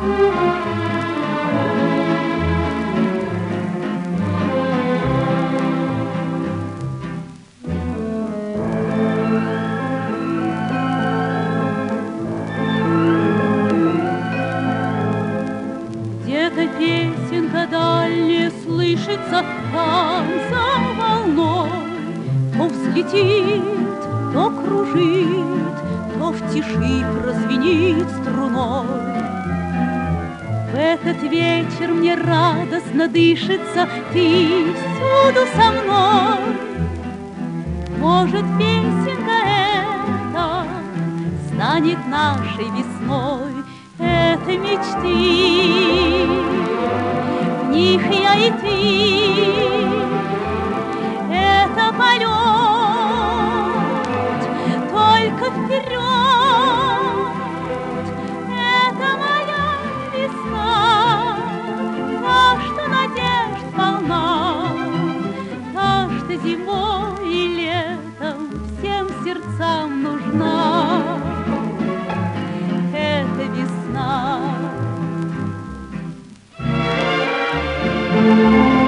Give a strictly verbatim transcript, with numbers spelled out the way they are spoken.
Где-то песенка дальняя слышится там за волной, то взлетит, то кружит, то в тиши прозвенит струной. В этот вечер мне радостно дышится, ты всюду со мной. Может, песенка эта станет нашей весной. Это мечты, в них я и ты, это полет, только вперед. Это моя весна, та, что надежд полна, та, что зимой и летом всем сердцам нужна. Это весна.